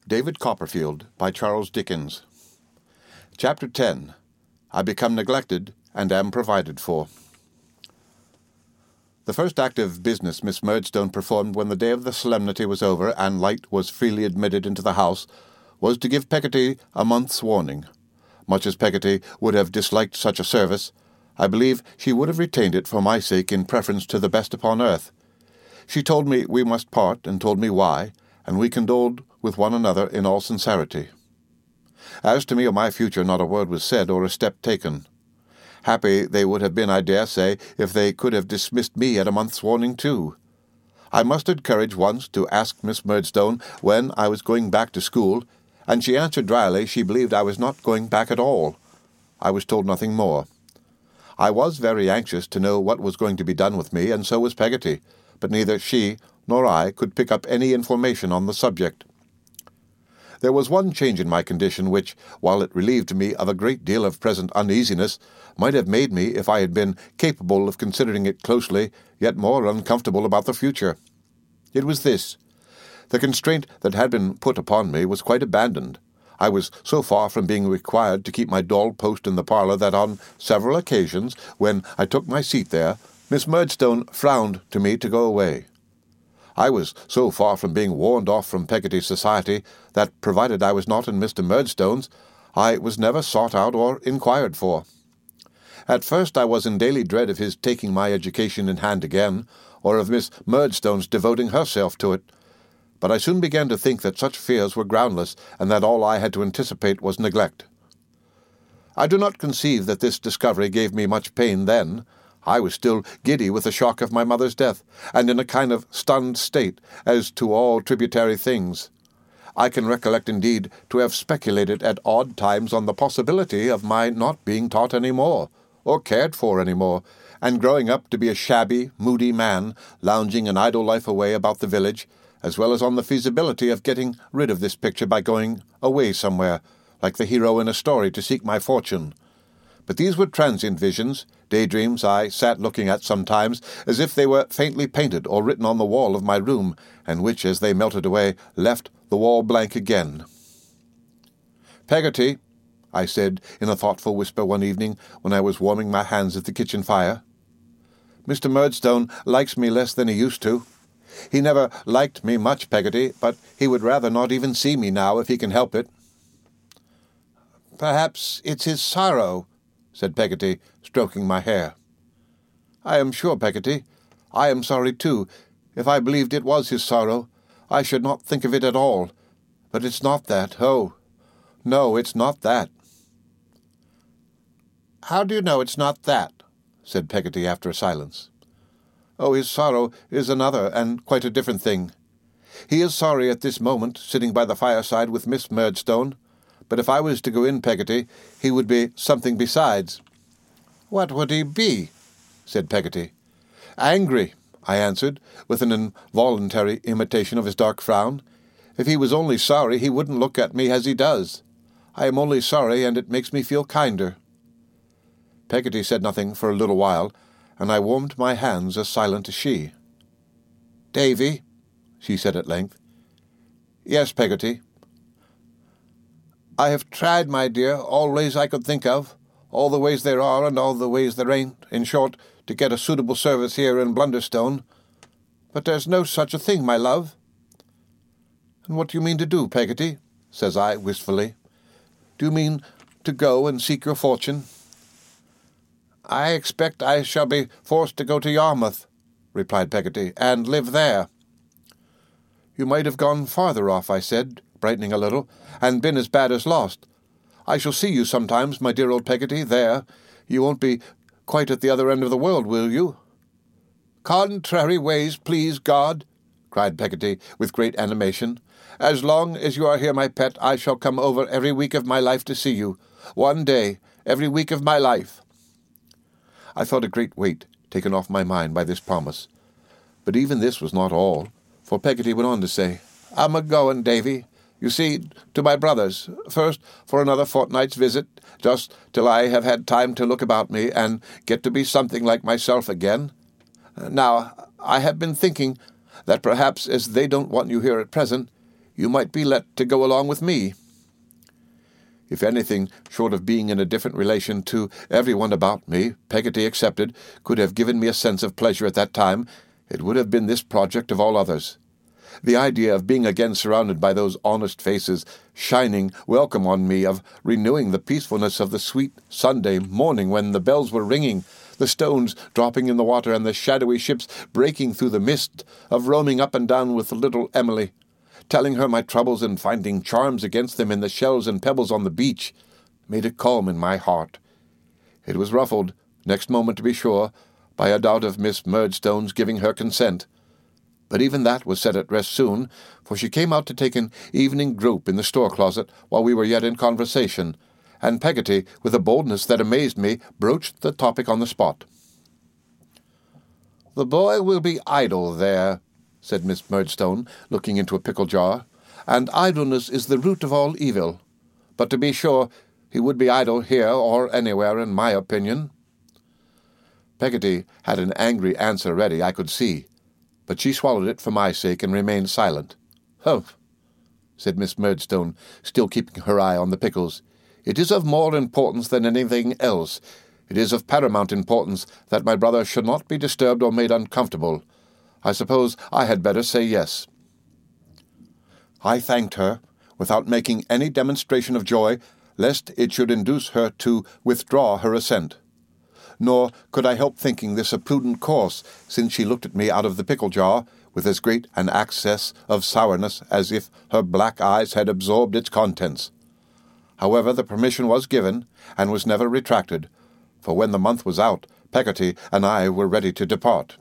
David Copperfield by Charles Dickens. Chapter 10. I Become Neglected and Am Provided For. The first act of business Miss Murdstone performed when the day of the solemnity was over and light was freely admitted into the house was to give Peggotty a month's warning. Much as Peggotty would have disliked such a service, I believe she would have retained it for my sake in preference to the best upon earth. She told me we must part, and told me why, and we condoled with one another in all sincerity. As to me or my future, not a word was said or a step taken. Happy they would have been, I dare say, if they could have dismissed me at a month's warning too. I mustered courage once to ask Miss Murdstone when I was going back to school, and she answered dryly she believed I was not going back at all. I was told nothing more. I was very anxious to know what was going to be done with me, and so was Peggotty, but neither she nor I could pick up any information on the subject. There was one change in my condition which, while it relieved me of a great deal of present uneasiness, might have made me, if I had been capable of considering it closely, yet more uncomfortable about the future. It was this. The constraint that had been put upon me was quite abandoned. I was so far from being required to keep my doll post in the parlour that on several occasions, when I took my seat there, Miss Murdstone frowned to me to go away. I was so far from being warned off from Peggotty's society that, provided I was not in Mr. Murdstone's, I was never sought out or inquired for. At first I was in daily dread of his taking my education in hand again, or of Miss Murdstone's devoting herself to it, but I soon began to think that such fears were groundless, and that all I had to anticipate was neglect. I do not conceive that this discovery gave me much pain then. I was still giddy with the shock of my mother's death, and in a kind of stunned state as to all tributary things. I can recollect, indeed, to have speculated at odd times on the possibility of my not being taught any more, or cared for any more, and growing up to be a shabby, moody man, lounging an idle life away about the village, as well as on the feasibility of getting rid of this picture by going away somewhere, like the hero in a story, to seek my fortune. But these were transient visions, daydreams I sat looking at sometimes, as if they were faintly painted or written on the wall of my room, and which, as they melted away, left the wall blank again. "Peggotty," I said in a thoughtful whisper one evening when I was warming my hands at the kitchen fire, "Mr. Murdstone likes me less than he used to. He never liked me much, Peggotty, but he would rather not even see me now if he can help it." "Perhaps it's his sorrow," said Peggotty, stroking my hair. "I am sure, Peggotty, I am sorry too. If I believed it was his sorrow, I should not think of it at all. But it's not that. Oh, no, it's not that." "How do you know it's not that?" said Peggotty after a silence. "Oh, his sorrow is another and quite a different thing. He is sorry at this moment, sitting by the fireside with Miss Murdstone, but if I was to go in, Peggotty, he would be something besides." "What would he be?" said Peggotty. "Angry," I answered, with an involuntary imitation of his dark frown. "If he was only sorry, he wouldn't look at me as he does. I am only sorry, and it makes me feel kinder." Peggotty said nothing for a little while, and I warmed my hands as silent as she. "Davy," she said at length. "Yes, Peggotty." "I have tried, my dear, all ways I could think of, all the ways there are and all the ways there ain't, in short, to get a suitable service here in Blunderstone. But there's no such a thing, my love." "And what do you mean to do, Peggotty?" says I wistfully. "Do you mean to go and seek your fortune?" "I expect I shall be forced to go to Yarmouth," replied Peggotty, "and live there." "You might have gone farther off," I said, brightening a little, "and been as bad as lost. I shall see you sometimes, my dear old Peggotty, there. You won't be quite at the other end of the world, will you?" "Contrary ways, please God," cried Peggotty with great animation. "As long as you are here, my pet, I shall come over every week of my life to see you. One day, every week of my life." I felt a great weight taken off my mind by this promise. But even this was not all, for Peggotty went on to say, "I'm a-going, Davy. You see, to my brother's, first for another fortnight's visit, just till I have had time to look about me and get to be something like myself again. Now, I have been thinking that perhaps, as they don't want you here at present, you might be let to go along with me." If anything, short of being in a different relation to everyone about me, Peggotty excepted, could have given me a sense of pleasure at that time, it would have been this project of all others. The idea of being again surrounded by those honest faces, shining welcome on me, of renewing the peacefulness of the sweet Sunday morning when the bells were ringing, the stones dropping in the water, and the shadowy ships breaking through the mist, of roaming up and down with little Emily, telling her my troubles and finding charms against them in the shells and pebbles on the beach, made a calm in my heart. It was ruffled, next moment to be sure, by a doubt of Miss Murdstone's giving her consent. But even that was set at rest soon, for she came out to take an evening grope in the store-closet while we were yet in conversation, and Peggotty, with a boldness that amazed me, broached the topic on the spot. "The boy will be idle there," said Miss Murdstone, looking into a pickle jar, "and idleness is the root of all evil. But to be sure, he would be idle here or anywhere, in my opinion." Peggotty had an angry answer ready, I could see, but she swallowed it for my sake and remained silent. "Humph," said Miss Murdstone, still keeping her eye on the pickles. "It is of more importance than anything else. It is of paramount importance that my brother should not be disturbed or made uncomfortable. I suppose I had better say yes." I thanked her, without making any demonstration of joy, lest it should induce her to withdraw her assent. Nor could I help thinking this a prudent course, since she looked at me out of the pickle jar with as great an access of sourness as if her black eyes had absorbed its contents. However, the permission was given, and was never retracted, for when the month was out, Peggotty and I were ready to depart.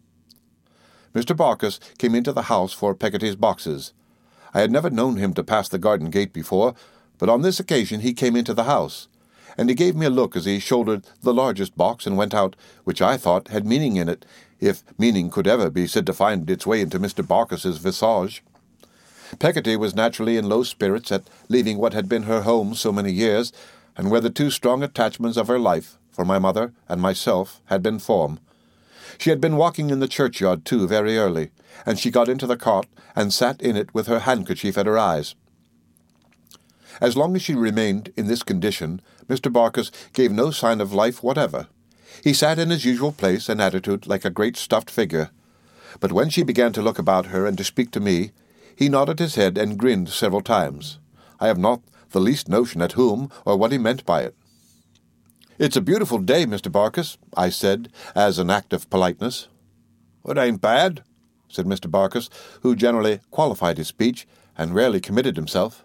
Mr. Barkis came into the house for Peggotty's boxes. I had never known him to pass the garden gate before, but on this occasion he came into the house, and he gave me a look as he shouldered the largest box and went out, which I thought had meaning in it, if meaning could ever be said to find its way into Mr. Barkis's visage. Peggotty was naturally in low spirits at leaving what had been her home so many years, and where the two strong attachments of her life, for my mother and myself, had been formed. She had been walking in the churchyard, too, very early, and she got into the cart and sat in it with her handkerchief at her eyes. As long as she remained in this condition, Mr. Barkis gave no sign of life whatever. He sat in his usual place and attitude like a great stuffed figure. But when she began to look about her and to speak to me, he nodded his head and grinned several times. I have not the least notion at whom or what he meant by it. "It's a beautiful day, Mr. Barkis," I said, as an act of politeness. "It ain't bad," said Mr. Barkis, who generally qualified his speech and rarely committed himself.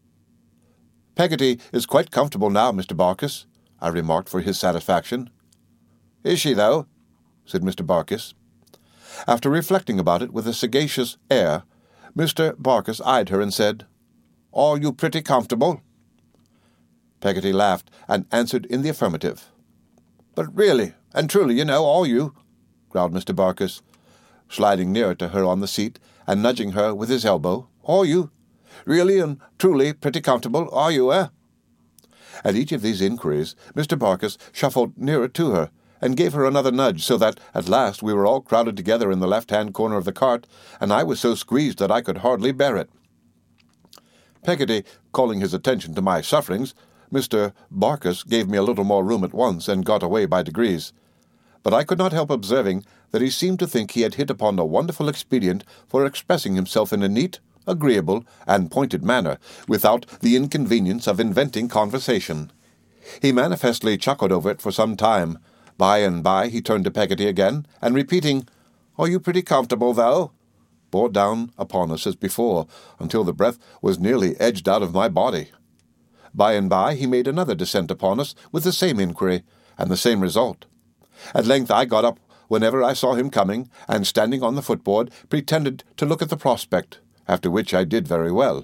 "Peggotty is quite comfortable now, Mr. Barkis," I remarked for his satisfaction. "Is she, though?" said Mr. Barkis. After reflecting about it with a sagacious air, Mr. Barkis eyed her and said, "Are you pretty comfortable?" Peggotty laughed and answered in the affirmative. "But really and truly, you know, are you?" growled Mr. Barkis, sliding nearer to her on the seat and nudging her with his elbow. "Are you? Really and truly pretty comfortable, are you, eh?" At each of these inquiries, Mr. Barkis shuffled nearer to her, and gave her another nudge, so that at last we were all crowded together in the left-hand corner of the cart, and I was so squeezed that I could hardly bear it. Peggotty calling his attention to my sufferings, Mr. Barkis gave me a little more room at once, and got away by degrees. But I could not help observing that he seemed to think he had hit upon a wonderful expedient for expressing himself in a neat, agreeable, and pointed manner, without the inconvenience of inventing conversation. He manifestly chuckled over it for some time. By and by he turned to Peggotty again, and repeating, "Are you pretty comfortable, though?" bore down upon us as before, until the breath was nearly edged out of my body. By and by he made another descent upon us with the same inquiry, and the same result. At length I got up whenever I saw him coming, and standing on the footboard, pretended to look at the prospect, after which I did very well.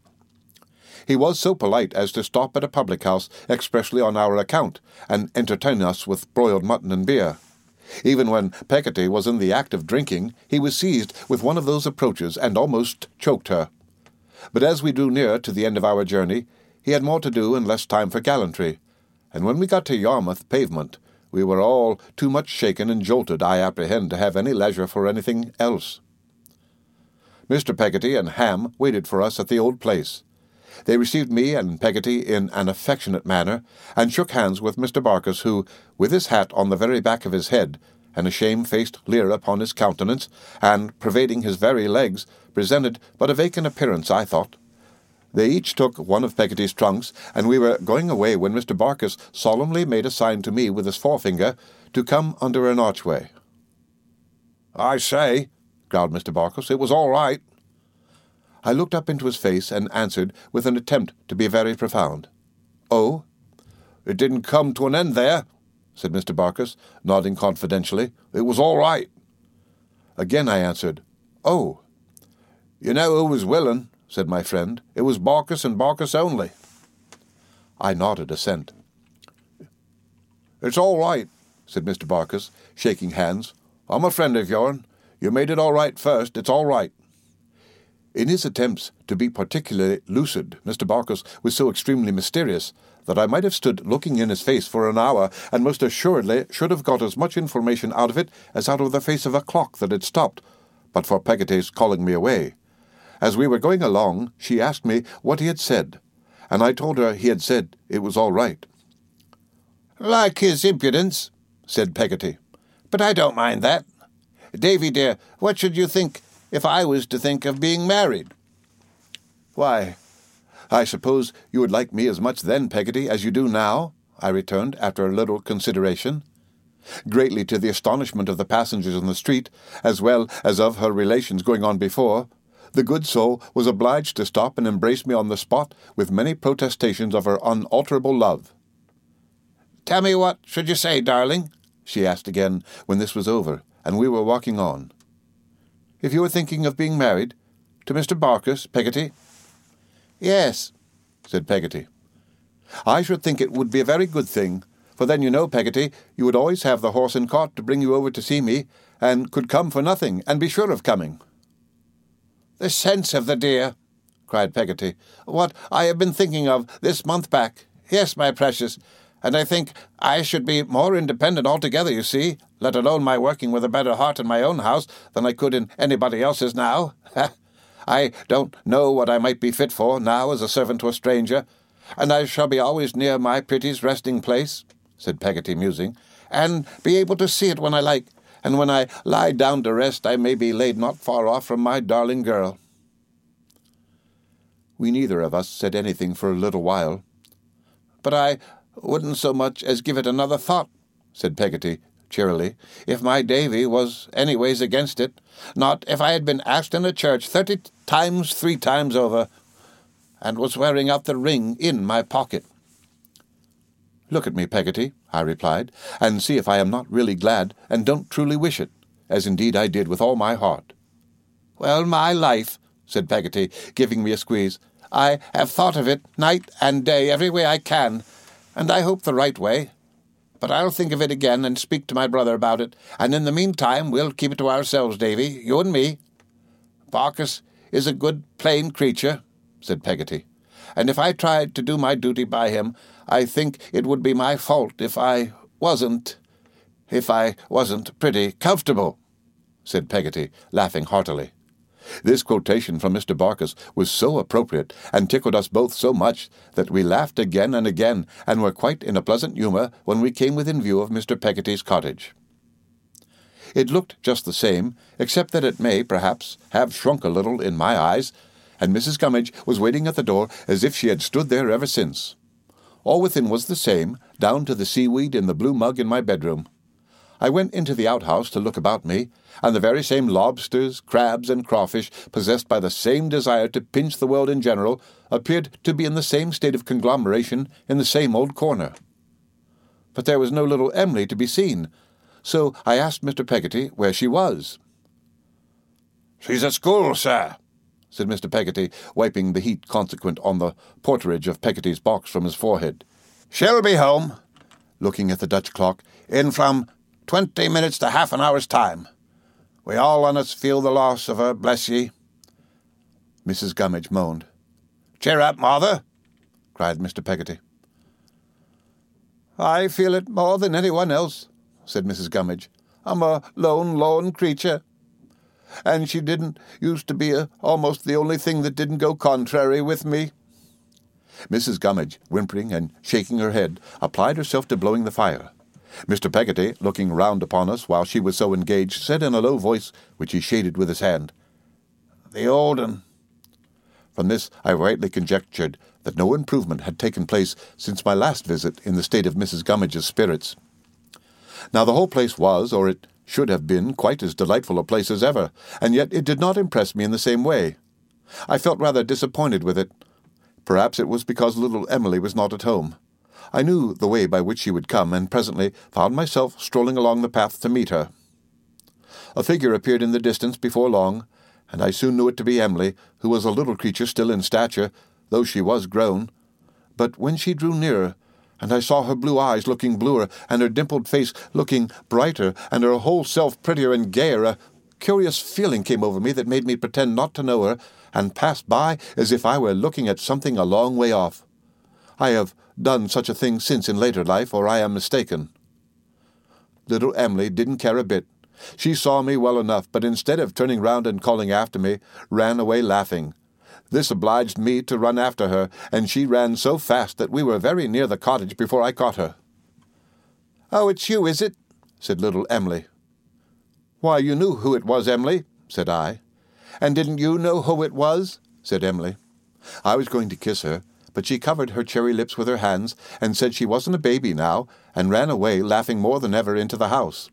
He was so polite as to stop at a public-house expressly on our account, and entertain us with broiled mutton and beer. Even when Peggotty was in the act of drinking, he was seized with one of those approaches, and almost choked her. But as we drew near to the end of our journey, he had more to do and less time for gallantry, and when we got to Yarmouth pavement, we were all too much shaken and jolted, I apprehend, to have any leisure for anything else. Mr. Peggotty and Ham waited for us at the old place. They received me and Peggotty in an affectionate manner, and shook hands with Mr. Barkis, who, with his hat on the very back of his head, and a shame-faced leer upon his countenance, and pervading his very legs, presented but a vacant appearance, I thought. They each took one of Peggotty's trunks, and we were going away when Mr. Barkis solemnly made a sign to me with his forefinger to come under an archway. "I say," growled Mr. Barkis, "it was all right." I looked up into his face and answered with an attempt to be very profound. "Oh?" "It didn't come to an end there," said Mr. Barkis, nodding confidentially. "It was all right." Again I answered, "Oh." "You know who was willing," said my friend. "It was Barkis and Barkis only." I nodded assent. "It's all right," said Mr. Barkis, shaking hands. "I'm a friend of yourn. You made it all right first. It's all right." In his attempts to be particularly lucid, Mr. Barkis was so extremely mysterious that I might have stood looking in his face for an hour, and most assuredly should have got as much information out of it as out of the face of a clock that had stopped, but for Peggotty's calling me away. As we were going along, she asked me what he had said, and I told her he had said it was all right. "Like his impudence," said Peggotty. "But I don't mind that. Davy, dear, what should you think if I was to think of being married?" "Why, I suppose you would like me as much then, Peggotty, as you do now," I returned, after a little consideration. Greatly to the astonishment of the passengers in the street, as well as of her relations going on before, the good soul was obliged to stop and embrace me on the spot with many protestations of her unalterable love. "Tell me, what should you say, darling?" she asked again when this was over, and we were walking on. "If you were thinking of being married to Mr. Barkis, Peggotty?" "Yes," said Peggotty. "I should think it would be a very good thing, for then, you know, Peggotty, you would always have the horse and cart to bring you over to see me, and could come for nothing, and be sure of coming." "The sense of the dear!" cried Peggotty. "What I have been thinking of this month back. Yes, my precious, and I think I should be more independent altogether, you see, let alone my working with a better heart in my own house than I could in anybody else's now. I don't know what I might be fit for now as a servant to a stranger, and I shall be always near my pretty's resting place," said Peggotty, musing, "and be able to see it when I like, and when I lie down to rest I may be laid not far off from my darling girl." We neither of us said anything for a little while. "But I wouldn't so much as give it another thought," said Peggotty, cheerily, "if my Davy was anyways against it. Not if I had been asked in a church 30 times 3 times over, and was wearing out the ring in my pocket." "Look at me, Peggotty," I replied, "and see if I am not really glad and don't truly wish it, as indeed I did with all my heart." "Well, my life," said Peggotty, giving me a squeeze, "I have thought of it night and day every way I can, and I hope the right way. But I'll think of it again and speak to my brother about it, and in the meantime we'll keep it to ourselves, Davy, you and me. Barkis is a good plain creature," said Peggotty, "and if I tried to do my duty by him, I think it would be my fault if I wasn't pretty comfortable," said Peggotty, laughing heartily. This quotation from Mr. Barkis was so appropriate, and tickled us both so much, that we laughed again and again, and were quite in a pleasant humour when we came within view of Mr. Peggotty's cottage. It looked just the same, except that it may, perhaps, have shrunk a little in my eyes, and Mrs. Gummidge was waiting at the door as if she had stood there ever since. All within was the same, down to the seaweed in the blue mug in my bedroom. I went into the outhouse to look about me, and the very same lobsters, crabs, and crawfish, possessed by the same desire to pinch the world in general, appeared to be in the same state of conglomeration in the same old corner. But there was no little Emily to be seen, so I asked Mr. Peggotty where she was. "She's at school, sir," said Mr. Peggotty, wiping the heat consequent on the porterage of Peggotty's box from his forehead. "She'll be home," looking at the Dutch clock, "in from 20 minutes to half an hour's time. We all on us feel the loss of her, bless ye." Mrs. Gummidge moaned. "Cheer up, Martha," cried Mr. Peggotty. "I feel it more than anyone else," said Mrs. Gummidge. "I'm a lone creature. and she didn't used to be almost the only thing that didn't go contrary with me." Mrs. Gummidge, whimpering and shaking her head, applied herself to blowing the fire. Mr. Peggotty, looking round upon us while she was so engaged, said in a low voice, which he shaded with his hand, "The old un." From this I rightly conjectured that no improvement had taken place since my last visit in the state of Mrs. Gummidge's spirits. Now the whole place was, or it should have been, quite as delightful a place as ever, and yet it did not impress me in the same way. I felt rather disappointed with it. Perhaps it was because little Emily was not at home. I knew the way by which she would come, and presently found myself strolling along the path to meet her. A figure appeared in the distance before long, and I soon knew it to be Emily, who was a little creature still in stature, though she was grown. But when she drew nearer, and I saw her blue eyes looking bluer, and her dimpled face looking brighter, and her whole self prettier and gayer, a curious feeling came over me that made me pretend not to know her, and pass by as if I were looking at something a long way off. I have done such a thing since in later life, or I am mistaken. Little Emily didn't care a bit. She saw me well enough, but instead of turning round and calling after me, ran away laughing. This obliged me to run after her, and she ran so fast that we were very near the cottage before I caught her. "Oh, it's you, is it?" said little Emily. "Why, you knew who it was, Emily," said I. "And didn't you know who it was?" said Emily. I was going to kiss her, but she covered her cherry lips with her hands and said she wasn't a baby now, and ran away, laughing more than ever, into the house.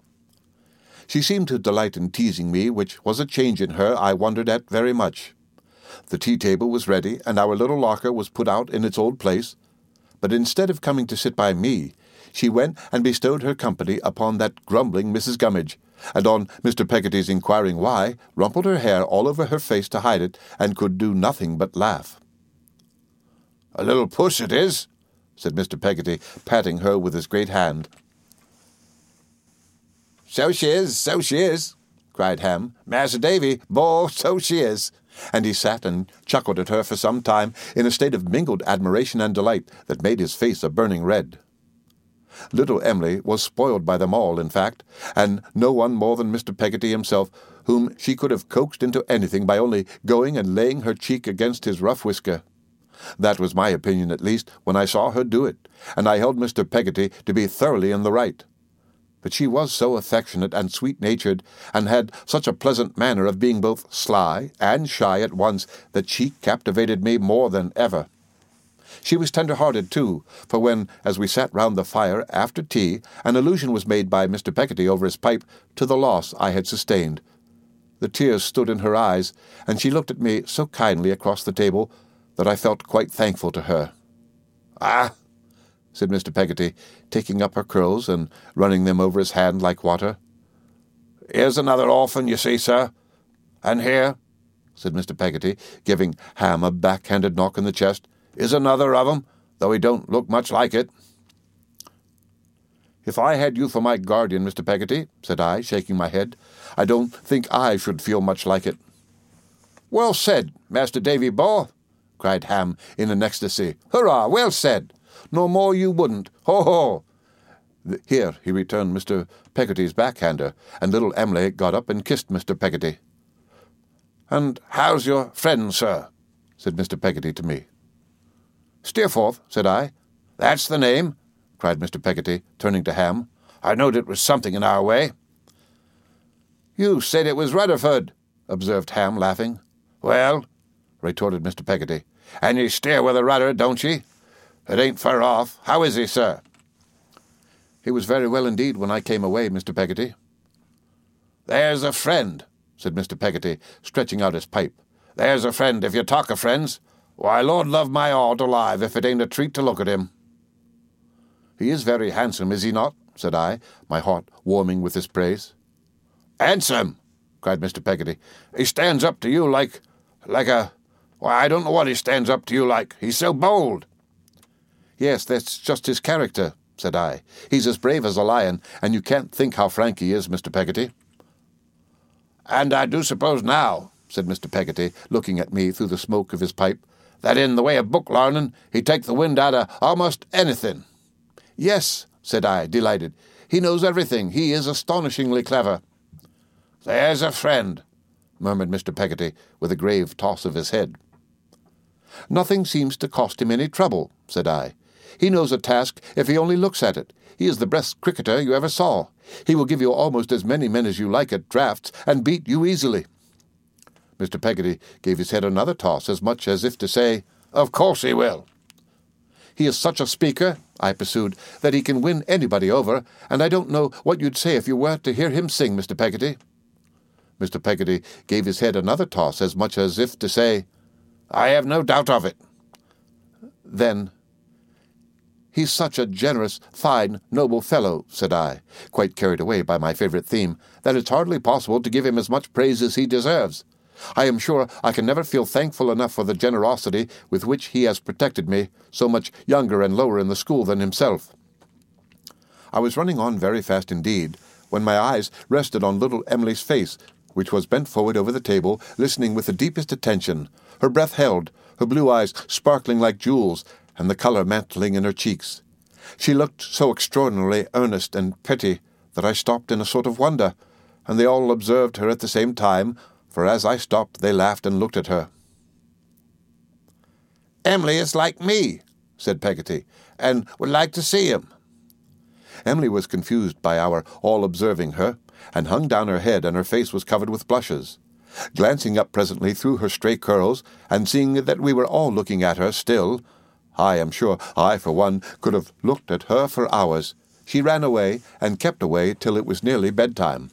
She seemed to delight in teasing me, which was a change in her I wondered at very much. The tea-table was ready, and our little locker was put out in its old place, but instead of coming to sit by me, she went and bestowed her company upon that grumbling Mrs. Gummidge, and on Mr. Peggotty's inquiring why, rumpled her hair all over her face to hide it, and could do nothing but laugh. "A little puss it is," said Mr. Peggotty, patting her with his great hand. "So she is," cried Ham. "Master Davy, boh, so she is." And he sat and chuckled at her for some time in a state of mingled admiration and delight that made his face a burning red. Little Emily was spoiled by them all, in fact, and no one more than Mr. Peggotty himself, whom she could have coaxed into anything by only going and laying her cheek against his rough whisker. That was my opinion, at least, when I saw her do it, and I held Mr. Peggotty to be thoroughly in the right. But she was so affectionate and sweet-natured, and had such a pleasant manner of being both sly and shy at once, that she captivated me more than ever. She was tender-hearted, too, for when, as we sat round the fire after tea, an allusion was made by Mr. Peggotty over his pipe to the loss I had sustained. The tears stood in her eyes, and she looked at me so kindly across the table that I felt quite thankful to her. "Ah," said Mr. Peggotty, taking up her curls and running them over his hand like water. "Here's another orphan, you see, sir. And here," said Mr. Peggotty, giving Ham a backhanded knock in the chest, "is another of 'em, though he don't look much like it." "If I had you for my guardian, Mr. Peggotty," said I, shaking my head, "I don't think I should feel much like it." "Well said, Master Davy Boh," cried Ham in an ecstasy. "Hurrah, well said! No more you wouldn't. Ho-ho!" Here he returned Mr. Peggotty's backhander, and little Emily got up and kissed Mr. Peggotty. "And how's your friend, sir?" said Mr. Peggotty to me. "Steerforth," said I. "That's the name," cried Mr. Peggotty, turning to Ham. "I knowed it was something in our way." "You said it was Rutherford," observed Ham, laughing. "Well," retorted Mr. Peggotty, "and ye steer with a rudder, don't ye? It ain't far off. How is he, sir?" "He was very well indeed when I came away, Mr. Peggotty." "There's a friend," said Mr. Peggotty, stretching out his pipe. "There's a friend, if you talk of friends. Why, Lord love my heart alive, if it ain't a treat to look at him." "He is very handsome, is he not?" said I, my heart warming with his praise. "Handsome!" cried Mr. Peggotty. "He stands up to you like a... Why, I don't know what he stands up to you like. He's so bold." "Yes, that's just his character," said I. "He's as brave as a lion, and you can't think how frank he is, Mr. Peggotty." "And I do suppose now," said Mr. Peggotty, looking at me through the smoke of his pipe, "that in the way of book larning he'd take the wind out of almost anything." "Yes," said I, delighted. "He knows everything. He is astonishingly clever." "There's a friend," murmured Mr. Peggotty, with a grave toss of his head. "Nothing seems to cost him any trouble," said I. "He knows a task if he only looks at it. He is the best cricketer you ever saw. He will give you almost as many men as you like at draughts, and beat you easily." Mr. Peggotty gave his head another toss, as much as if to say, "Of course he will." "He is such a speaker," I pursued, "that he can win anybody over, and I don't know what you'd say if you were to hear him sing, Mr. Peggotty." Mr. Peggotty gave his head another toss, as much as if to say, "I have no doubt of it." Then, "He's such a generous, fine, noble fellow," said I, quite carried away by my favourite theme, "that it's hardly possible to give him as much praise as he deserves. I am sure I can never feel thankful enough for the generosity with which he has protected me, so much younger and lower in the school than himself." I was running on very fast indeed, when my eyes rested on little Emily's face, which was bent forward over the table, listening with the deepest attention, her breath held, her blue eyes sparkling like jewels, and the colour mantling in her cheeks. She looked so extraordinarily earnest and pretty that I stopped in a sort of wonder, and they all observed her at the same time, for as I stopped they laughed and looked at her. "Emily is like me," said Peggotty, "and would like to see him." Emily was confused by our all observing her, and hung down her head, and her face was covered with blushes. Glancing up presently through her stray curls, and seeing that we were all looking at her still, I am sure I, for one, could have looked at her for hours, she ran away, and kept away till it was nearly bedtime.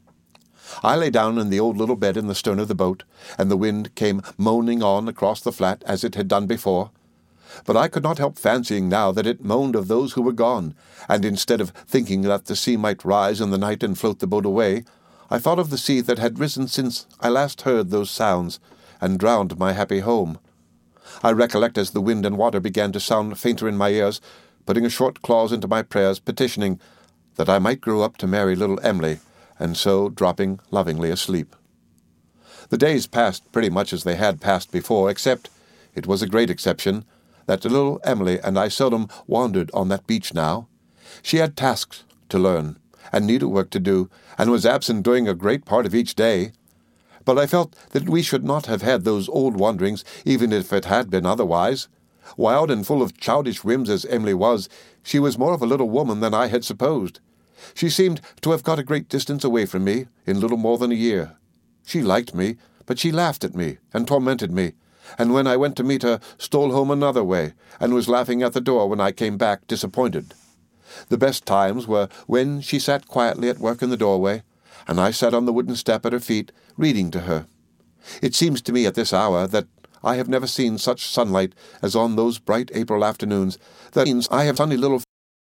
I lay down in the old little bed in the stern of the boat, and the wind came moaning on across the flat as it had done before. But I could not help fancying now that it moaned of those who were gone, and instead of thinking that the sea might rise in the night and float the boat away, I thought of the sea that had risen since I last heard those sounds, and drowned my happy home. I recollect as the wind and water began to sound fainter in my ears, putting a short clause into my prayers, petitioning that I might grow up to marry little Emily, and so dropping lovingly asleep. The days passed pretty much as they had passed before, except, it was a great exception, that little Emily and I seldom wandered on that beach now. She had tasks to learn, and needlework to do, and was absent during a great part of each day. But I felt that we should not have had those old wanderings, even if it had been otherwise. Wild and full of childish whims as Emily was, she was more of a little woman than I had supposed. She seemed to have got a great distance away from me in little more than a year. She liked me, but she laughed at me and tormented me, and when I went to meet her, stole home another way, and was laughing at the door when I came back disappointed. The best times were when she sat quietly at work in the doorway, and I sat on the wooden step at her feet, reading to her. It seems to me at this hour that I have never seen such sunlight as on those bright April afternoons. That means I have a funny little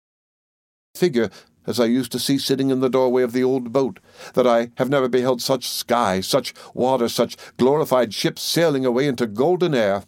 figure as I used to see sitting in the doorway of the old boat, that I have never beheld such sky, such water, such glorified ships sailing away into golden air.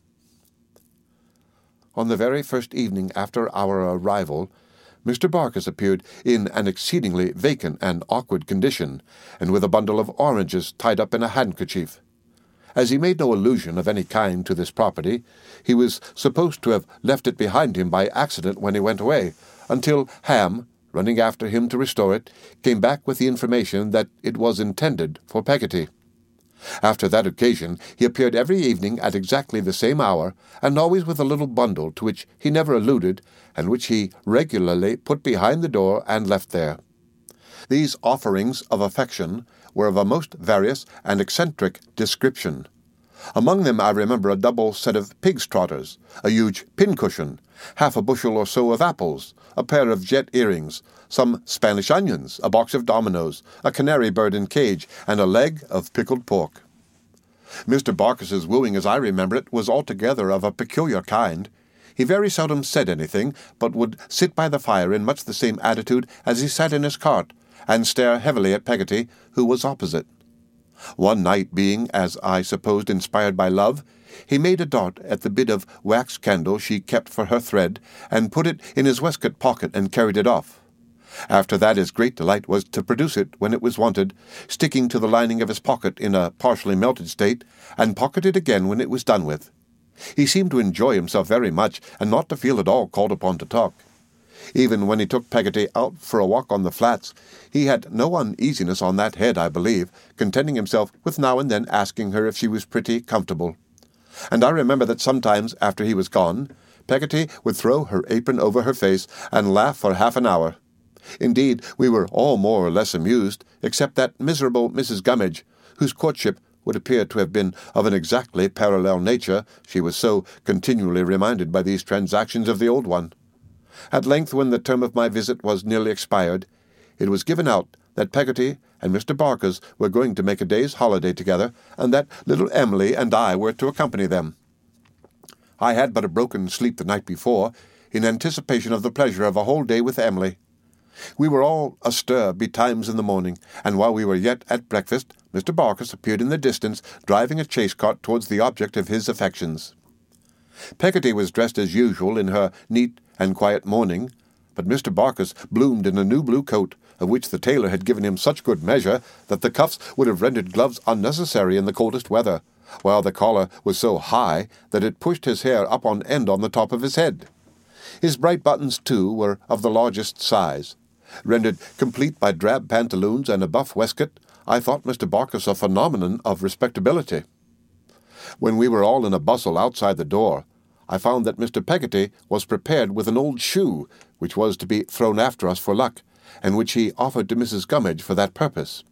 On the very first evening after our arrival, Mr. Barkis appeared in an exceedingly vacant and awkward condition, and with a bundle of oranges tied up in a handkerchief. As he made no allusion of any kind to this property, he was supposed to have left it behind him by accident when he went away, until Ham, running after him to restore it, came back with the information that it was intended for Peggotty. After that occasion he appeared every evening at exactly the same hour, and always with a little bundle to which he never alluded, and which he regularly put behind the door and left there. These offerings of affection were of a most various and eccentric description. Among them I remember a double set of pig's trotters, a huge pincushion, half a bushel or so of apples, a pair of jet earrings, some Spanish onions, a box of dominoes, a canary bird in cage, and a leg of pickled pork. Mr. Barkis's wooing, as I remember it, was altogether of a peculiar kind. He very seldom said anything, but would sit by the fire in much the same attitude as he sat in his cart, and stare heavily at Peggotty, who was opposite. One night being, as I supposed, inspired by love, he made a dart at the bit of wax candle she kept for her thread, and put it in his waistcoat pocket and carried it off. After that his great delight was to produce it when it was wanted, sticking to the lining of his pocket in a partially melted state, and pocket it again when it was done with. He seemed to enjoy himself very much, and not to feel at all called upon to talk. Even when he took Peggotty out for a walk on the flats, he had no uneasiness on that head, I believe, contenting himself with now and then asking her if she was pretty comfortable. And I remember that sometimes, after he was gone, Peggotty would throw her apron over her face and laugh for half an hour. Indeed, we were all more or less amused, except that miserable Mrs. Gummidge, whose courtship would appear to have been of an exactly parallel nature, she was so continually reminded by these transactions of the old one. At length, when the term of my visit was nearly expired, it was given out that Peggotty and Mr. Barkis were going to make a day's holiday together, and that little Emily and I were to accompany them. I had but a broken sleep the night before, in anticipation of the pleasure of a whole day with Emily. We were all astir betimes in the morning, and while we were yet at breakfast, Mr. Barkis appeared in the distance, driving a chaise-cart towards the object of his affections. Peggotty was dressed as usual in her neat and quiet mourning, but Mr. Barkis bloomed in a new blue coat, of which the tailor had given him such good measure that the cuffs would have rendered gloves unnecessary in the coldest weather, while the collar was so high that it pushed his hair up on end on the top of his head. His bright buttons, too, were of the largest size. Rendered complete by drab pantaloons and a buff waistcoat, I thought Mr. Barkis a phenomenon of respectability. When we were all in a bustle outside the door, I found that Mr. Peggotty was prepared with an old shoe, which was to be thrown after us for luck, and which he offered to Mrs. Gummidge for that purpose.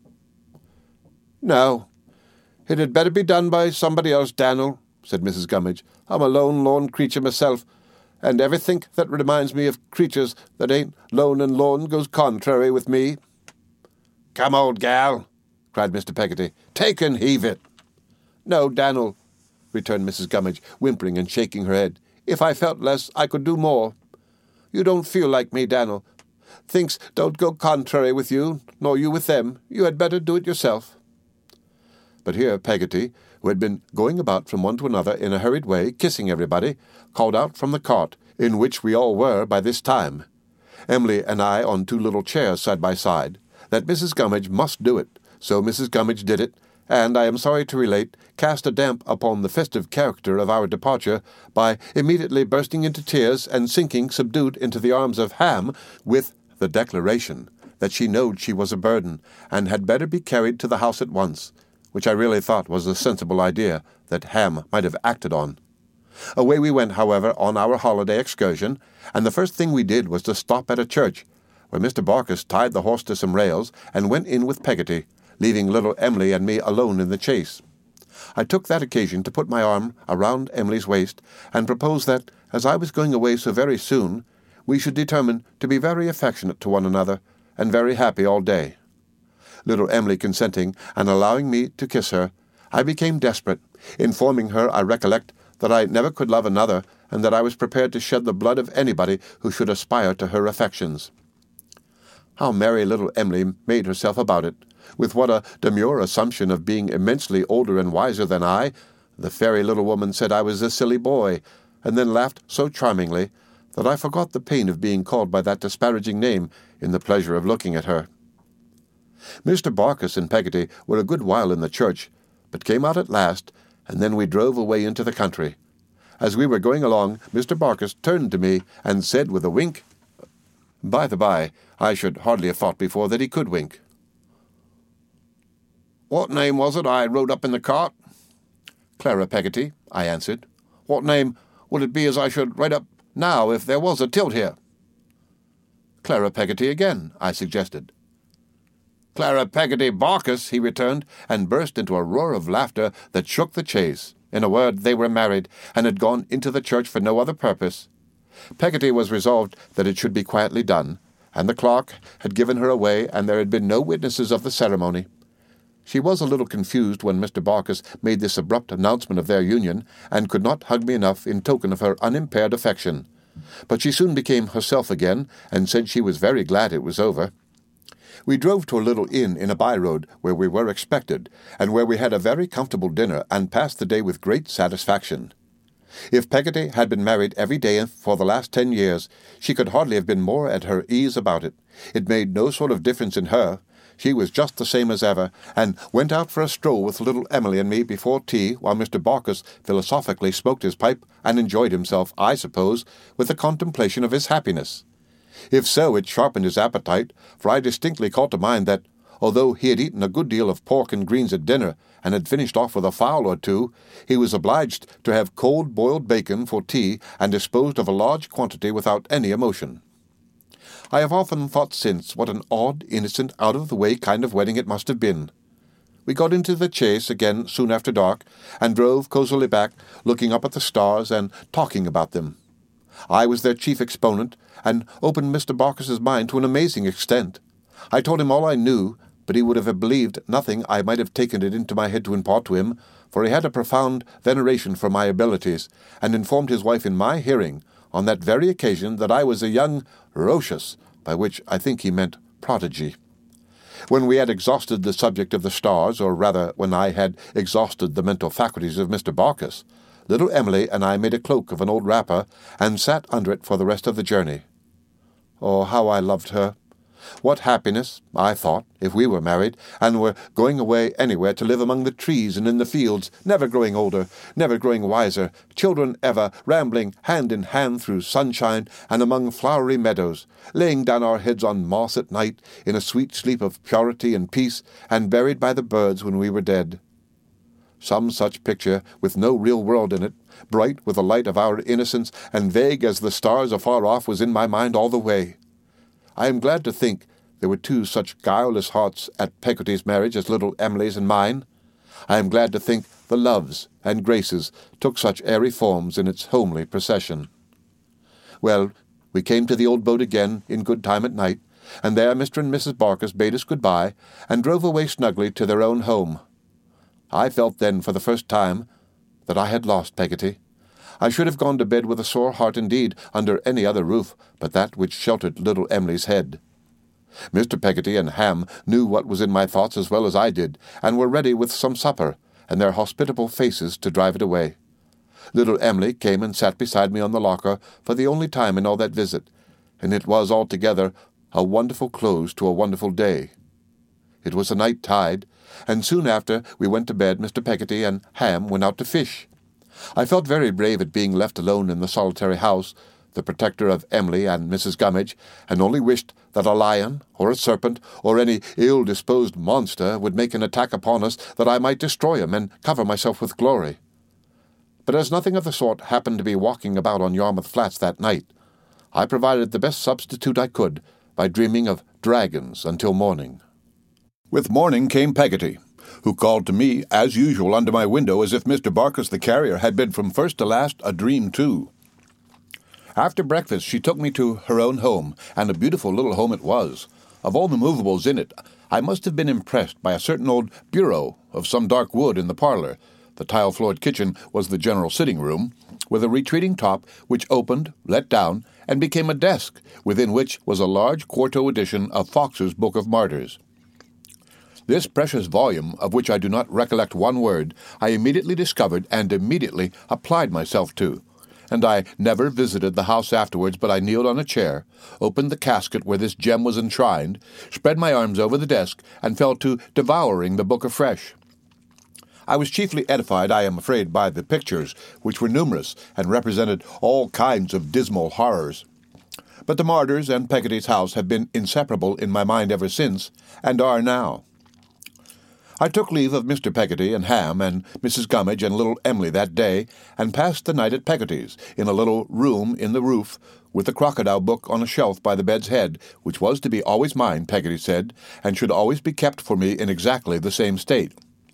"No, it had better be done by somebody else, Dan'l," said Mrs. Gummidge. "I'm a lone creature myself, and everythink that reminds me of creatures that ain't lone and lorn goes contrary with me." "Come, old gal," cried Mr. Peggotty. "Take and heave it." "No, Dan'l," returned Mrs. Gummidge, whimpering and shaking her head. "If I felt less, I could do more. You don't feel like me, Dan'l. Thinks don't go contrary with you, nor you with them. You had better do it yourself." But here Peggotty, who had been going about from one to another in a hurried way, kissing everybody, called out from the cart, in which we all were by this time, Emily and I on two little chairs side by side, that Mrs. Gummidge must do it. So Mrs. Gummidge did it, and, I am sorry to relate, cast a damp upon the festive character of our departure by immediately bursting into tears and sinking subdued into the arms of Ham, with the declaration that she knowed she was a burden, and had better be carried to the house at once, which I really thought was a sensible idea that Ham might have acted on. Away we went, however, on our holiday excursion, and the first thing we did was to stop at a church, where Mr. Barkis tied the horse to some rails and went in with Peggotty, leaving little Emily and me alone in the chaise. I took that occasion to put my arm around Emily's waist, and proposed that, as I was going away so very soon, we should determine to be very affectionate to one another, and very happy all day. Little Emily consenting, and allowing me to kiss her, I became desperate, informing her, I recollect, that I never could love another, and that I was prepared to shed the blood of anybody who should aspire to her affections. How merry little Emily made herself about it, with what a demure assumption of being immensely older and wiser than I. The fairy little woman said I was a silly boy, and then laughed so charmingly that I forgot the pain of being called by that disparaging name in the pleasure of looking at her. Mr. Barkis and Peggotty were a good while in the church, but came out at last, and then we drove away into the country. As we were going along, Mr. Barkis turned to me and said with a wink— By the by, I should hardly have thought before that he could wink. "What name was it I rode up in the cart?" "Clara Peggotty," I answered. "What name would it be as I should ride up now if there was a tilt here?" "Clara Peggotty again," I suggested. "Clara Peggotty Barkis," he returned, and burst into a roar of laughter that shook the chaise. In a word, they were married, and had gone into the church for no other purpose. Peggotty was resolved that it should be quietly done, and the clerk had given her away, and there had been no witnesses of the ceremony. She was a little confused when Mr. Barkis made this abrupt announcement of their union, and could not hug me enough in token of her unimpaired affection. But she soon became herself again, and said she was very glad it was over. We drove to a little inn in a by-road where we were expected, and where we had a very comfortable dinner and passed the day with great satisfaction. If Peggotty had been married every day for the last 10 years, she could hardly have been more at her ease about it. It made no sort of difference in her. She was just the same as ever, and went out for a stroll with little Emily and me before tea, while Mr. Barkis philosophically smoked his pipe and enjoyed himself, I suppose, with the contemplation of his happiness. If so, it sharpened his appetite, for I distinctly called to mind that, although he had eaten a good deal of pork and greens at dinner, and had finished off with a fowl or two, he was obliged to have cold boiled bacon for tea, and disposed of a large quantity without any emotion. I have often thought since what an odd, innocent, out-of-the-way kind of wedding it must have been. We got into the chaise again soon after dark, and drove cosily back, looking up at the stars and talking about them. I was their chief exponent, and opened Mr. Barkis's mind to an amazing extent. I told him all I knew, but he would have believed nothing I might have taken it into my head to impart to him, for he had a profound veneration for my abilities, and informed his wife in my hearing, on that very occasion, that I was a young Roscius, by which I think he meant prodigy. When we had exhausted the subject of the stars, or rather when I had exhausted the mental faculties of Mr. Barkis, little Emily and I made a cloak of an old wrapper, and sat under it for the rest of the journey. Oh, how I loved her! What happiness, I thought, if we were married, and were going away anywhere to live among the trees and in the fields, never growing older, never growing wiser, children ever, rambling hand in hand through sunshine and among flowery meadows, laying down our heads on moss at night in a sweet sleep of purity and peace, and buried by the birds when we were dead. Some such picture, with no real world in it, bright with the light of our innocence, and vague as the stars afar off, was in my mind all the way. I am glad to think there were two such guileless hearts at Peggotty's marriage as little Emily's and mine. I am glad to think the Loves and Graces took such airy forms in its homely procession. Well, we came to the old boat again in good time at night, and there Mr. and Mrs. Barkis bade us good-bye, and drove away snugly to their own home. I felt then for the first time that I had lost Peggotty. I should have gone to bed with a sore heart indeed, under any other roof but that which sheltered little Emily's head. Mr. Peggotty and Ham knew what was in my thoughts as well as I did, and were ready with some supper, and their hospitable faces to drive it away. Little Emily came and sat beside me on the locker for the only time in all that visit, and it was altogether a wonderful close to a wonderful day. It was a night tide, and soon after we went to bed Mr. Peggotty and Ham went out to fish. I felt very brave at being left alone in the solitary house, the protector of Emily and Mrs. Gummidge, and only wished that a lion, or a serpent, or any ill-disposed monster would make an attack upon us, that I might destroy him and cover myself with glory. But as nothing of the sort happened to be walking about on Yarmouth Flats that night, I provided the best substitute I could by dreaming of dragons until morning. With morning came Peggotty, who called to me, as usual, under my window, as if Mr. Barkis the carrier had been from first to last a dream too. After breakfast she took me to her own home, and a beautiful little home it was. Of all the movables in it, I must have been impressed by a certain old bureau of some dark wood in the parlour. The tile-floored kitchen was the general sitting-room, with a retreating top which opened, let down, and became a desk, within which was a large quarto edition of Fox's Book of Martyrs. This precious volume, of which I do not recollect one word, I immediately discovered and immediately applied myself to, and I never visited the house afterwards but I kneeled on a chair, opened the casket where this gem was enshrined, spread my arms over the desk, and fell to devouring the book afresh. I was chiefly edified, I am afraid, by the pictures, which were numerous and represented all kinds of dismal horrors. But the Martyrs and Peggotty's house have been inseparable in my mind ever since, and are now. I took leave of Mr. Peggotty and Ham and Mrs. Gummidge and little Emily that day, and passed the night at Peggotty's, in a little room in the roof, with the crocodile book on a shelf by the bed's head, which was to be always mine, Peggotty said, and should always be kept for me in exactly the same state.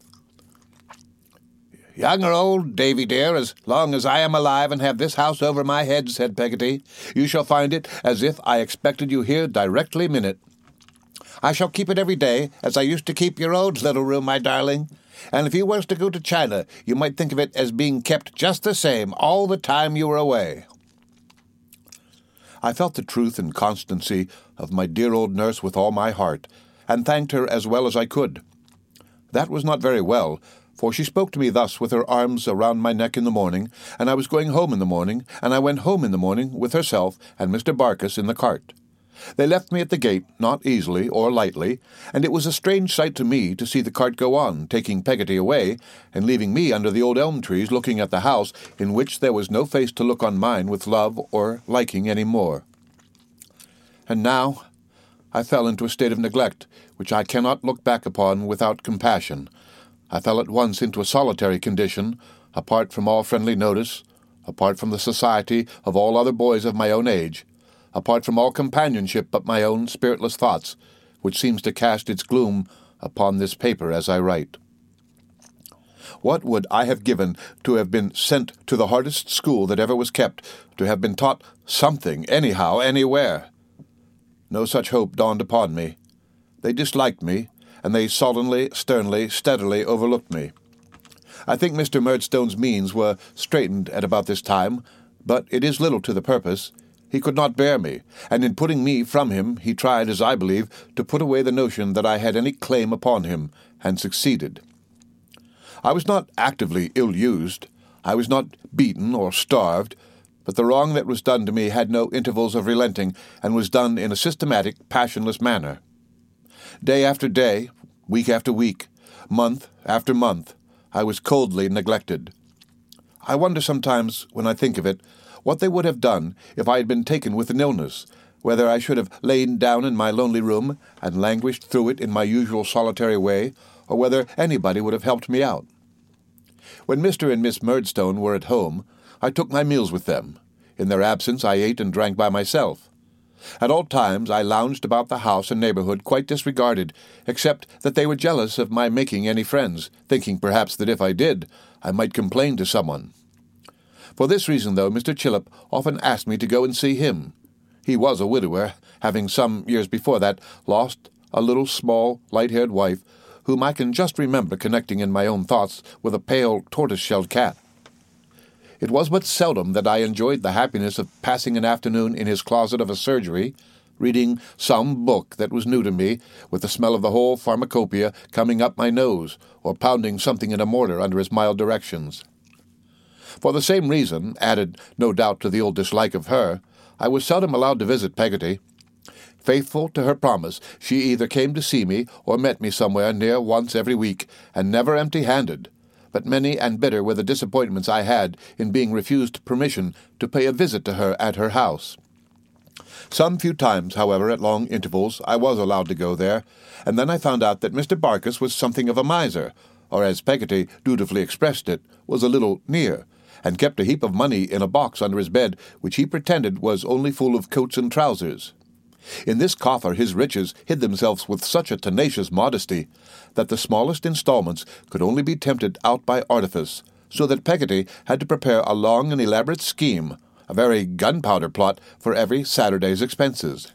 "Young or old, Davy dear, as long as I am alive and have this house over my head," said Peggotty, "you shall find it as if I expected you here directly minute. I shall keep it every day, as I used to keep your old little room, my darling. And if you was to go to China, you might think of it as being kept just the same all the time you were away." I felt the truth and constancy of my dear old nurse with all my heart, and thanked her as well as I could. That was not very well, for she spoke to me thus with her arms around my neck in the morning, and I was going home in the morning, and I went home in the morning with herself and Mr. Barkis in the cart. They left me at the gate, not easily or lightly, and it was a strange sight to me to see the cart go on, taking Peggotty away, and leaving me under the old elm trees looking at the house, in which there was no face to look on mine with love or liking any more. And now I fell into a state of neglect which I cannot look back upon without compassion. I fell at once into a solitary condition, apart from all friendly notice, apart from the society of all other boys of my own age, apart from all companionship but my own spiritless thoughts, which seems to cast its gloom upon this paper as I write. What would I have given to have been sent to the hardest school that ever was kept, to have been taught something, anyhow, anywhere? No such hope dawned upon me. They disliked me, and they sullenly, sternly, steadily overlooked me. I think Mr. Murdstone's means were straitened at about this time, but it is little to the purpose. He could not bear me, and in putting me from him he tried, as I believe, to put away the notion that I had any claim upon him, and succeeded. I was not actively ill-used. I was not beaten or starved, but the wrong that was done to me had no intervals of relenting, and was done in a systematic, passionless manner. Day after day, week after week, month after month, I was coldly neglected. I wonder sometimes, when I think of it, what they would have done if I had been taken with an illness, whether I should have lain down in my lonely room and languished through it in my usual solitary way, or whether anybody would have helped me out. When Mr. and Miss Murdstone were at home, I took my meals with them. In their absence I ate and drank by myself. At all times I lounged about the house and neighborhood quite disregarded, except that they were jealous of my making any friends, thinking perhaps that if I did, I might complain to someone. For this reason, though, Mr. Chillip often asked me to go and see him. He was a widower, having some years before that lost a little small, light-haired wife, whom I can just remember connecting in my own thoughts with a pale tortoise-shelled cat. It was but seldom that I enjoyed the happiness of passing an afternoon in his closet of a surgery, reading some book that was new to me, with the smell of the whole pharmacopoeia coming up my nose, or pounding something in a mortar under his mild directions. For the same reason, added no doubt to the old dislike of her, I was seldom allowed to visit Peggotty. Faithful to her promise, she either came to see me or met me somewhere near once every week, and never empty-handed. But many and bitter were the disappointments I had in being refused permission to pay a visit to her at her house. Some few times, however, at long intervals, I was allowed to go there, and then I found out that Mr. Barkis was something of a miser, or as Peggotty dutifully expressed it, was a little near, and kept a heap of money in a box under his bed, which he pretended was only full of coats and trousers. In this coffer his riches hid themselves with such a tenacious modesty that the smallest installments could only be tempted out by artifice, so that Peggotty had to prepare a long and elaborate scheme, a very gunpowder plot for every Saturday's expenses.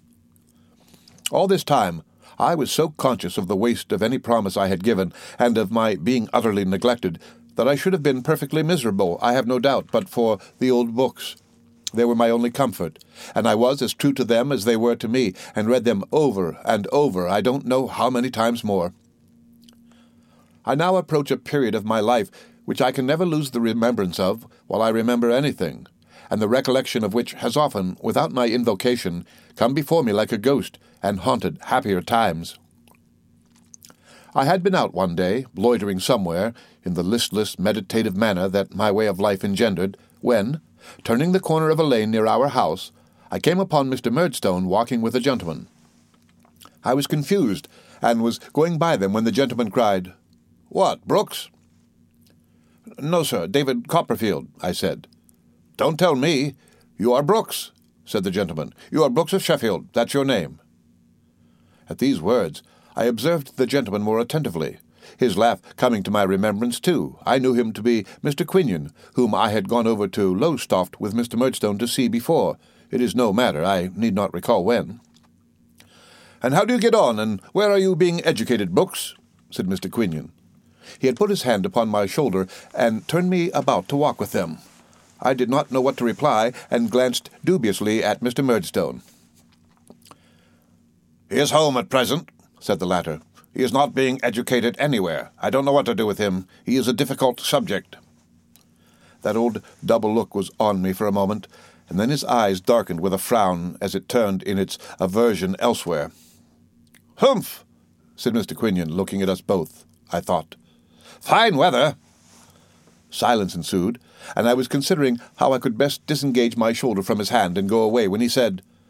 All this time I was so conscious of the waste of any promise I had given, and of my being utterly neglected, that I should have been perfectly miserable, I have no doubt, but for the old books. They were my only comfort, and I was as true to them as they were to me, and read them over and over, I don't know how many times more. I now approach a period of my life which I can never lose the remembrance of while I remember anything, and the recollection of which has often, without my invocation, come before me like a ghost, and haunted happier times. I had been out one day, loitering somewhere, in the listless, meditative manner that my way of life engendered, when, turning the corner of a lane near our house, I came upon Mr. Murdstone walking with a gentleman. I was confused, and was going by them when the gentleman cried, "What, Brooks?" "No, sir, David Copperfield," I said. "Don't tell me. You are Brooks," said the gentleman. "You are Brooks of Sheffield. That's your name." At these words I observed the gentleman more attentively. His laugh coming to my remembrance, too, I knew him to be Mr. Quinion, whom I had gone over to Lowestoft with Mr. Murdstone to see before. It is no matter, I need not recall when. "And how do you get on, and where are you being educated, Brooks?" said Mr. Quinion. He had put his hand upon my shoulder, and turned me about to walk with them. I did not know what to reply, and glanced dubiously at Mr. Murdstone. "He is home at present," said the latter. "He is not being educated anywhere. I don't know what to do with him. He is a difficult subject." That old double look was on me for a moment, and then his eyes darkened with a frown as it turned in its aversion elsewhere. "Humph!" said Mr. Quinion, looking at us both, I thought. "Fine weather!" Silence ensued, and I was considering how I could best disengage my shoulder from his hand and go away, when he said,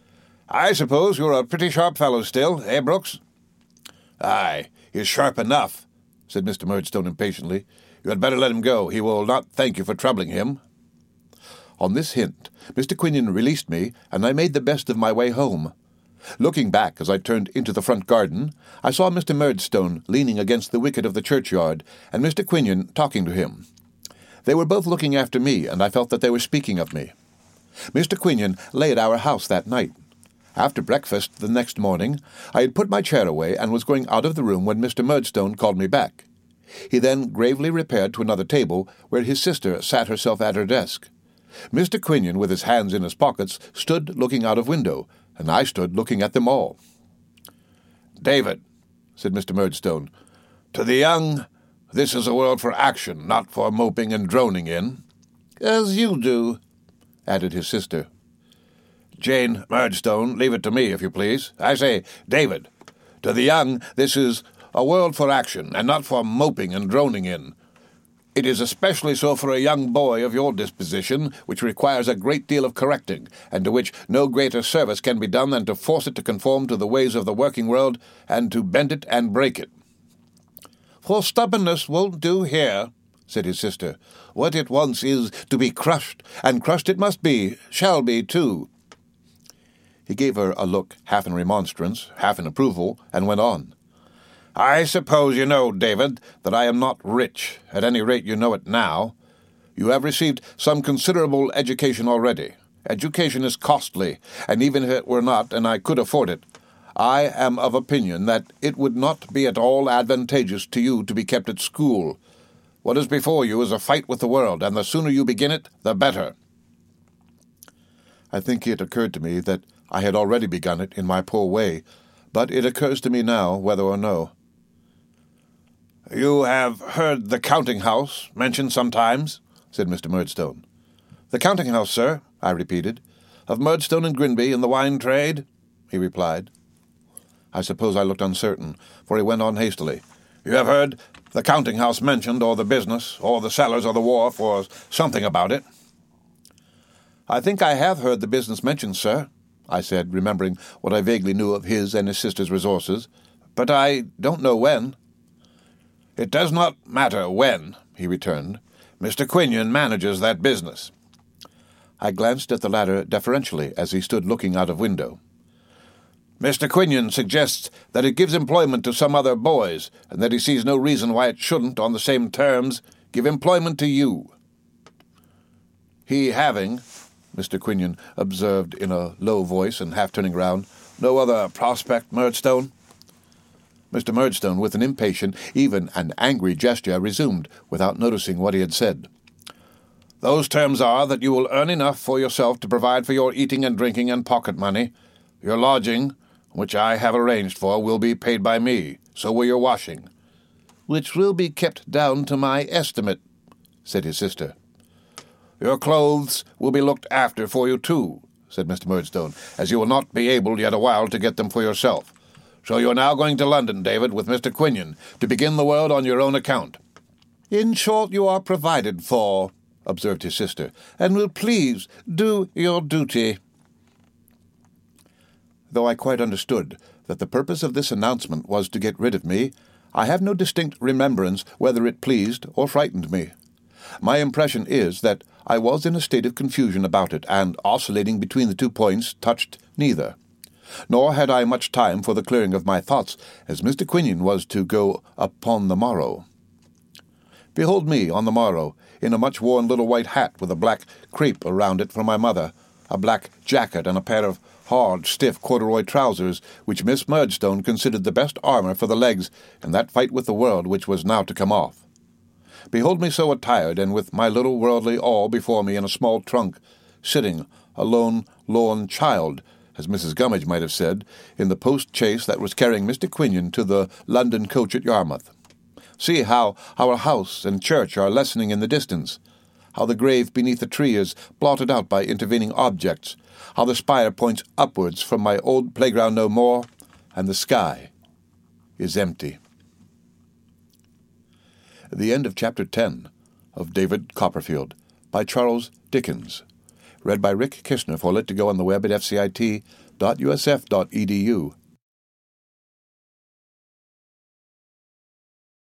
I suppose you're a pretty sharp fellow still, eh, Brooks? Aye, he's sharp enough, said Mr. Murdstone impatiently. You had better let him go. He will not thank you for troubling him. On this hint, Mr. Quinion released me, and I made the best of my way home. Looking back as I turned into the front garden, I saw Mr. Murdstone leaning against the wicket of the churchyard, and Mr. Quinion talking to him. They were both looking after me, and I felt that they were speaking of me. Mr. Quinion lay at our house that night. After breakfast the next morning, I had put my chair away and was going out of the room when Mr. Murdstone called me back. He then gravely repaired to another table, where his sister sat herself at her desk. Mr. Quinion, with his hands in his pockets, stood looking out of window, and I stood looking at them all. "David," said Mr. Murdstone, "to the young, this is a world for action, not for moping and droning in." "As you do," added his sister. "Jane Murdstone, leave it to me, if you please. I say, David, to the young, this is a world for action, and not for moping and droning in. It is especially so for a young boy of your disposition, which requires a great deal of correcting, and to which no greater service can be done than to force it to conform to the ways of the working world, and to bend it and break it." "For stubbornness won't do here," said his sister. "What it wants is to be crushed, and crushed it must be, shall be, too." He gave her a look half in remonstrance, half in approval, and went on. "I suppose you know, David, that I am not rich. At any rate, you know it now. You have received some considerable education already. Education is costly, and even if it were not, and I could afford it, I am of opinion that it would not be at all advantageous to you to be kept at school. What is before you is a fight with the world, and the sooner you begin it, the better." I think it occurred to me that I had already begun it in my poor way, but it occurs to me now whether or no. "You have heard the counting-house mentioned sometimes?" said Mr. Murdstone. "The counting-house, sir," I repeated. "Of Murdstone and Grinby in the wine trade?" he replied. I suppose I looked uncertain, for he went on hastily. "You have heard the counting-house mentioned, or the business, or the cellars, or the wharf, or something about it?" "I think I have heard the business mentioned, sir," I said, remembering what I vaguely knew of his and his sister's resources. "But I don't know when." "It does not matter when," he returned. "Mr. Quinion manages that business." I glanced at the latter deferentially as he stood looking out of window. "Mr. Quinion suggests that it gives employment to some other boys, and that he sees no reason why it shouldn't, on the same terms, give employment to you." "He having," Mr. Quinion observed in a low voice and half turning round, "no other prospect, Murdstone?" Mr. Murdstone, with an impatient, even an angry gesture, resumed, without noticing what he had said. "Those terms are that you will earn enough for yourself to provide for your eating and drinking and pocket money. Your lodging, which I have arranged for, will be paid by me. So will your washing." "Which will be kept down to my estimate," said his sister. "Your clothes will be looked after for you, too," said Mr. Murdstone, "as you will not be able yet awhile to get them for yourself. So you are now going to London, David, with Mr. Quinion, to begin the world on your own account." "In short, you are provided for," observed his sister, "and will please do your duty." Though I quite understood that the purpose of this announcement was to get rid of me, I have no distinct remembrance whether it pleased or frightened me. My impression is that I was in a state of confusion about it, and oscillating between the 2 points touched neither. Nor had I much time for the clearing of my thoughts, as Mr. Quinion was to go upon the morrow. Behold me on the morrow, in a much-worn little white hat with a black crape around it for my mother, a black jacket, and a pair of hard, stiff corduroy trousers, which Miss Murdstone considered the best armour for the legs in that fight with the world which was now to come off. Behold me so attired, and with my little worldly all before me in a small trunk, sitting, a lone, lorn child, as Mrs. Gummidge might have said, in the post-chaise that was carrying Mr. Quinion to the London coach at Yarmouth. See how our house and church are lessening in the distance, how the grave beneath the tree is blotted out by intervening objects, how the spire points upwards from my old playground no more, and the sky is empty. The end of Chapter 10 of David Copperfield by Charles Dickens. read by Rick Kishner for Lit to Go on the web at fcit.usf.edu.